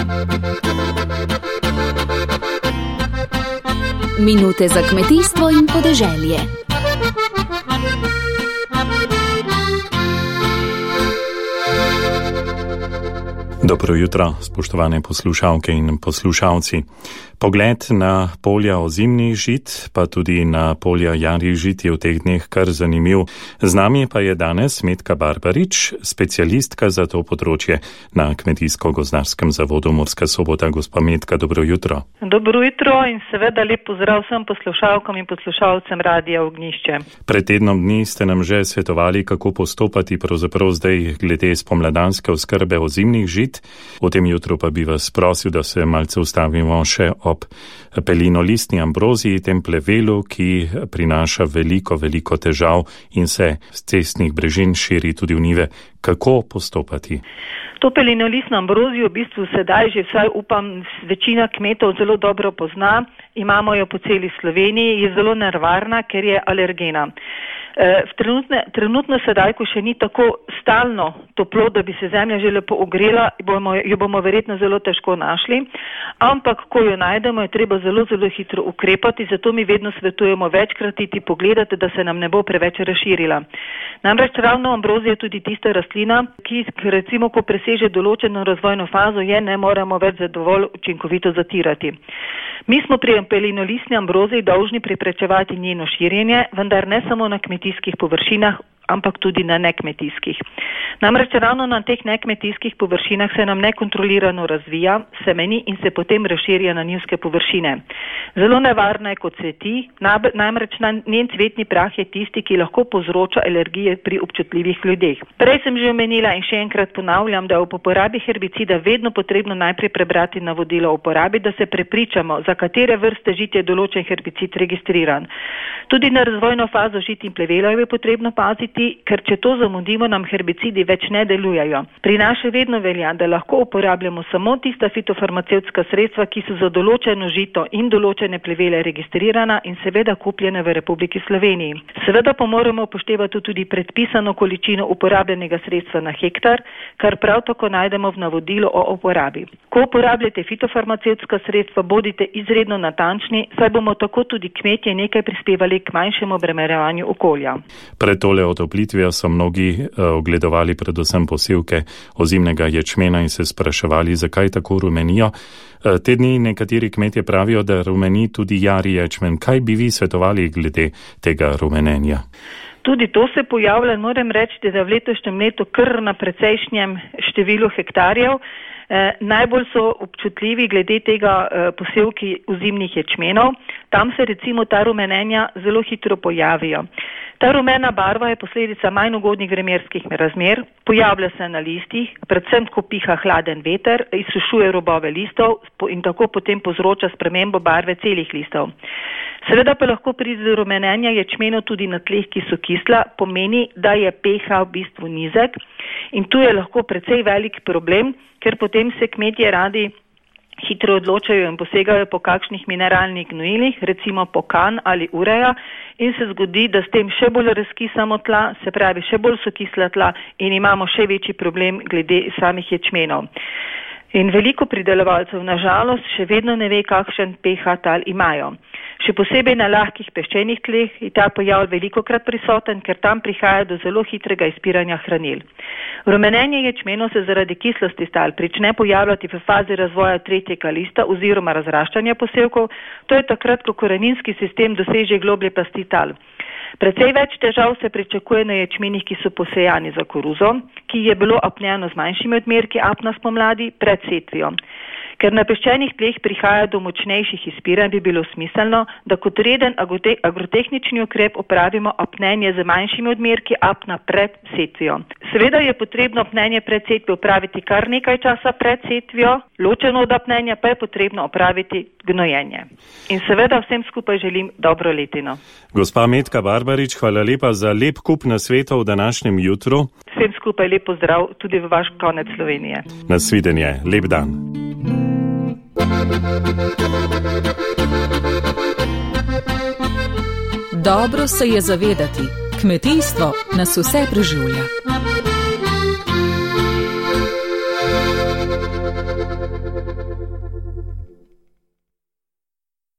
Minute za kmetijstvo in podeželje. Dobro jutro, spoštovane poslušalke in poslušalci. Pogled na polja ozimnih žit, pa tudi na polja jarih žit je v teh dneh kar zanimiv. Z nami pa je danes Metka Barbarič, specialistka za to področje na Kmetijsko-gozdarskem zavodu Murska Sobota. Gospa Metka, dobro jutro. Dobro jutro in seveda lep pozdrav vsem poslušalkam in poslušalcem Radia Ognjišče. Pred tednom dni ste nam že svetovali, kako postopati pravzaprav zdaj glede spomladanske oskrbe ozimnih žit. V tem jutru pa bi vas prosil, da se malce ustavimo še ob pelinolistni ambroziji, tem plevelu, ki prinaša veliko težav in se z cestnih brežin širi tudi v njive. Kako postopati? To pelinolistno ambrozijo v bistvu sedaj že vsaj upam večina kmetov zelo dobro pozna. Imamo jo po celi Sloveniji, je zelo nevarna, ker je alergena. Trenutno sedaj, ko še ni tako stalno toplo, da bi se zemlja že lepo ogrela, jo bomo verjetno zelo težko našli, ampak ko jo najdemo, je treba zelo hitro ukrepati, zato mi vedno svetujemo večkrat iti pogledati, da se nam ne bo preveč razširila. Namreč ravno ambrozija je tudi tista rastlina, ki recimo, ko preseže določeno razvojno fazo, je ne moremo več dovolj učinkovito zatirati. Mi smo pri pelinolistni ambroziji dolžni preprečevati njeno širjenje, vendar ne samo na kmetijskih površinah, ampak tudi na nekmetijskih. Namreč ravno na teh nekmetijskih površinah se nam nekontrolirano razvija, semeni in se potem razširja na njivske površine. Zelo nevarna je, kot cveti, namreč njen cvetni prah je tisti, ki lahko povzroča alergije pri občutljivih ljudeh. Prej sem že omenila in še enkrat ponavljam, da je ob uporabi herbicida vedno potrebno najprej prebrati navodilo o uporabi, da se prepričamo, za katere vrste žit je določen herbicid registriran. Tudi na razvojno fazo žit in plevelov je potrebno paziti, ker če to zamudimo, nam herbicidi več ne delujejo. Pri nas še vedno velja, da lahko uporabljamo samo tista fitofarmacevtska sredstva, ki so za določeno žito in določene plevele registrirana in seveda kupljene v Republiki Sloveniji. Seveda pa moramo upoštevati tudi predpisano količino uporabljenega sredstva na hektar, kar prav tako najdemo v navodilu o uporabi. Ko uporabljate fitofarmacevtska sredstva, bodite izredno natančni, saj bomo tako tudi kmetje nekaj prispevali k manjšemu obremenjevanju okolja. Pred tole otoplitvijo so mnogi ogledovali predvsem posevke ozimnega ječmena in se spraševali, zakaj tako rumenijo. Te dni nekateri kmetje pravijo, da rumeni tudi jari ječmen. Kaj bi vi svetovali glede tega rumenenja? Tudi to se pojavlja, moram reči, da v letošnjem letu kar na precejšnjem številu hektarjev. Najbolj so občutljivi glede tega posevki ozimnih ječmenov. Tam se recimo ta rumenenja zelo hitro pojavijo. Ta rumena barva je posledica manj ugodnih vremenskih razmer, pojavlja se na listih, predvsem ko piha hladen veter, izsušuje robove listov in tako potem povzroča spremembo barve celih listov. Seveda pa lahko pride do rumenenja ječmenov tudi na tleh, ki so kisla, pomeni, da je pH v bistvu nizek in tu je lahko precej velik problem, ker potem se kmetje radi hitro odločajo in posegajo po kakšnih mineralnih gnojilih, recimo po kan ali ureja, in se zgodi, da s tem še bolj razkisamo tla, se pravi še bolj so kisla tla in imamo še večji problem glede samih ječmenov. In veliko pridelovalcev nažalost še vedno ne ve, kakšen pH tal imajo. Še posebej na lahkih peščenih tleh je ta pojav velikokrat prisoten, ker tam prihaja do zelo hitrega izpiranja hranil. Rumenenje ječmenov se zaradi kislosti tal prične pojavljati v fazi razvoja tretjega lista oziroma razraščanja posevkov, to je takrat, ko koreninski sistem doseže globlje plasti tal. Precej več težav se pričakuje na ječmenih, ki so posejani za koruzo, ki je bilo apnjeno z manjšimi odmerki apna spomladi pred setvijo. Ker na peščenih tleh prihaja do močnejših izpiranj, bi bilo smiselno, da kot reden agrotehnični ukrep opravimo apnenje z manjšimi odmerki apna pred setvijo. Seveda je potrebno apnenje pred setvijo opraviti kar nekaj časa pred setvijo, ločeno od apnenja pa je potrebno opraviti gnojenje. In seveda vsem skupaj želim dobro letino. Gospa Metka Barbarič, hvala lepa za lep kup nasvetov v današnjem jutru. Vsem skupaj lep pozdrav tudi v vaš konec Slovenije. Nasvidenje, lep dan. Dobro se je zavedati, kmetijstvo nas vse preživlja.